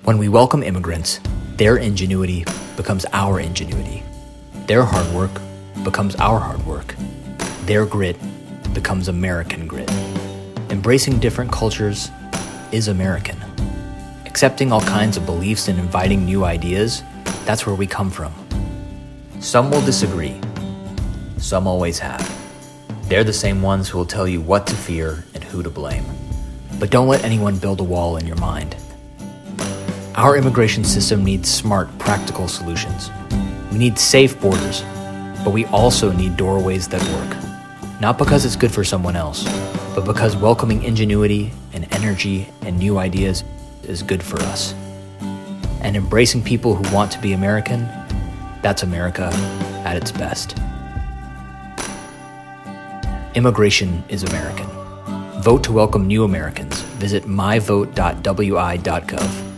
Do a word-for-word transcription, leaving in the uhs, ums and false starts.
When we welcome immigrants, their ingenuity becomes our ingenuity. Their hard work becomes our hard work. Their grit becomes American grit. Embracing different cultures is American. Accepting all kinds of beliefs and inviting new ideas, that's where we come from. Some will disagree. Some always have. They're the same ones who will tell you what to fear and who to blame. But don't let anyone build a wall in your mind. Our immigration system needs smart, practical solutions. We need safe borders, but we also need doorways that work. Not because it's good for someone else, but because welcoming ingenuity and energy and new ideas is good for us. And embracing people who want to be American, that's America at its best. Immigration is American. Vote to welcome new Americans. Visit my vote dot w i dot gov.